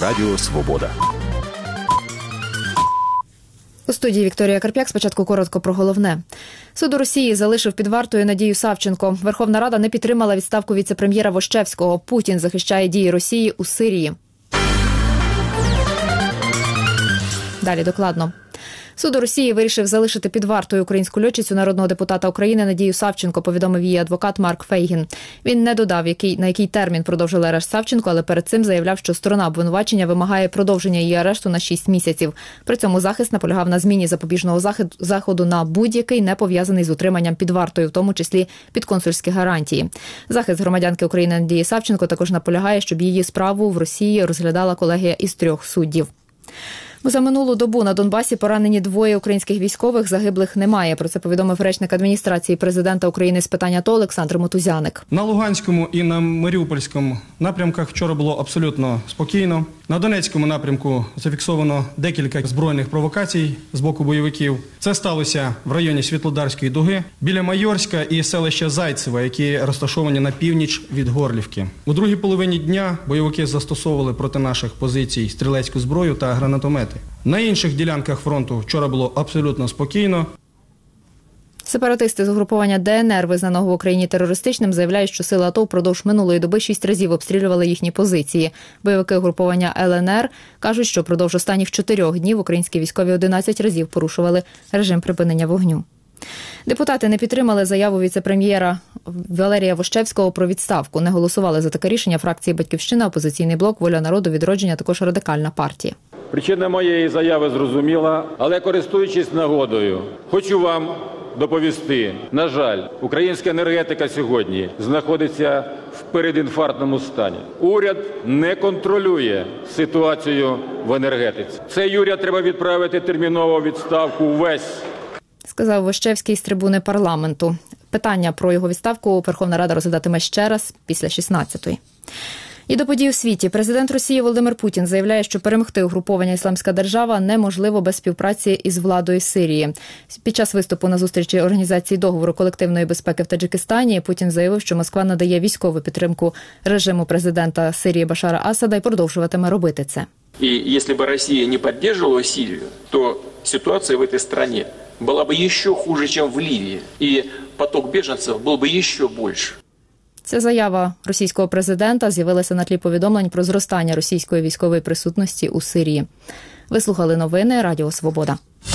Радіо Свобода. У студії Вікторія Карп'як. Спочатку коротко про головне. Суд у Росії залишив під вартою Надію Савченко. Верховна Рада не підтримала відставку віце-прем'єра Вощевського. Путін захищає дії Росії у Сирії. Далі докладно. Суд у Росії вирішив залишити під вартою українську льотчицю народного депутата України Надію Савченко, повідомив її адвокат Марк Фейгін. Він не додав, на який термін продовжили арешт Савченко, але перед цим заявляв, що сторона обвинувачення вимагає продовження її арешту на 6 місяців. При цьому захист наполягав на зміні запобіжного заходу на будь-який, не пов'язаний з утриманням під вартою, в тому числі під консульські гарантії. Захист громадянки України Надії Савченко також наполягає, щоб її справу в Росії розглядала колегія із 3 суддів. За минулу добу на Донбасі поранені 2 українських військових, загиблих немає. Про це повідомив речник адміністрації президента України з питань АТО Олександр Мотузяник. На Луганському і на Маріупольському напрямках вчора було абсолютно спокійно. На Донецькому напрямку зафіксовано декілька збройних провокацій з боку бойовиків. Це сталося в районі Світлодарської дуги, біля Майорська і селища Зайцеве, які розташовані на північ від Горлівки. У другій половині дня бойовики застосовували проти наших позицій стрілецьку зброю та гранатомети. На інших ділянках фронту вчора було абсолютно спокійно. Сепаратисти з угруповання ДНР, визнаного в Україні терористичним, заявляють, що сили АТО впродовж минулої доби 6 разів обстрілювали їхні позиції. Бойовики угруповання ЛНР кажуть, що впродовж останніх 4 днів українські військові 11 разів порушували режим припинення вогню. Депутати не підтримали заяву віце-прем'єра Валерія Вощевського про відставку. Не голосували за таке рішення фракції «Батьківщина», «Опозиційний блок», «Воля народу», «Відродження», також Радикальна партія. Причина моєї заяви зрозуміла, але користуючись нагодою, хочу вам доповісти. На жаль, українська енергетика сьогодні знаходиться в передінфарктному стані. Уряд не контролює ситуацію в енергетиці. Цей уряд треба відправити терміново у відставку увесь. Сказав Вощевський з трибуни парламенту. Питання про його відставку Верховна Рада розглядатиме ще раз після 16-ї. І до подій у світі. Президент Росії Володимир Путін заявляє, що перемогти угруповання «Ісламська держава» неможливо без співпраці із владою Сирії. Під час виступу на зустрічі Організації договору колективної безпеки в Таджикистані Путін заявив, що Москва надає військову підтримку режиму президента Сирії Башара Асада і продовжуватиме робити це. І якщо б Росія не підтримувала Сирію, то ситуація в цій країні була б ще хуже, ніж в Лівії. І поток біженців був би ще більше. Ця заява російського президента з'явилася на тлі повідомлень про зростання російської військової присутності у Сирії. Ви слухали новини Радіо Свобода.